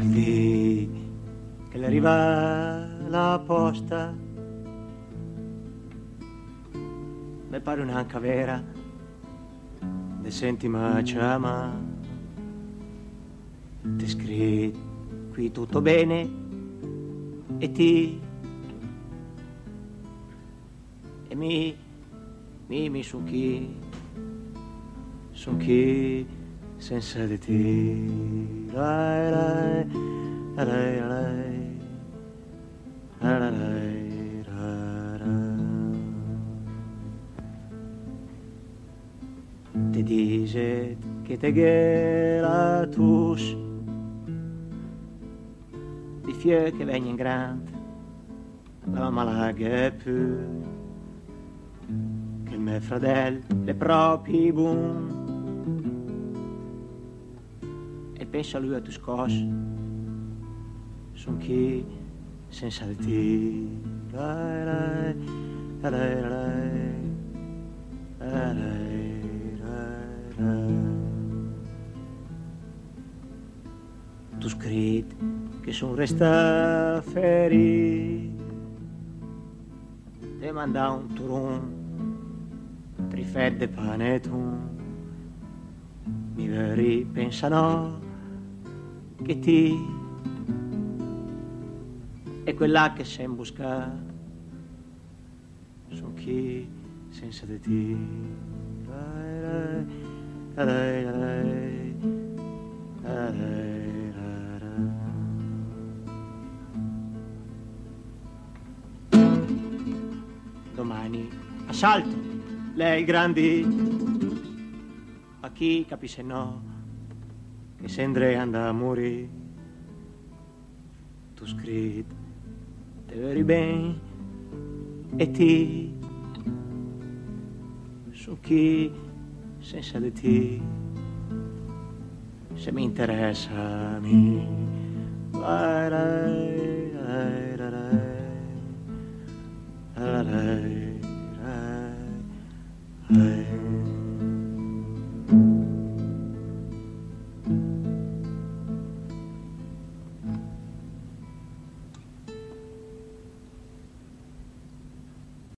Di che le arriva la posta, mi pare un'anca vera, de senti ma chiama, ti scritto qui tutto bene e ti e mi son chi senza di te. Rai, rai, rai, rai, rai, rai, rai. Te dice che te ghera tus di fieu che vengono in grande, la malaga più che il mio fratello le proprie buon. E pensa lui a tu scos, son chi senza di te. Rai, rai, rai, rai, rai, rai, rai. Tu scrit che son resta ferito, te manda un turun, trifette panetun, mi veri pensano che ti è quella che sei in busca, son chi senza di te. Rai, rai, rai, rai, rai, rai, rai. Domani assalto lei grandi, a chi capisce no, che se Andrea anda a morire. Tu scritto te veri ben e ti su chi senza di te, se mi interessa mi rai, rai, rai, rai, rai, rai.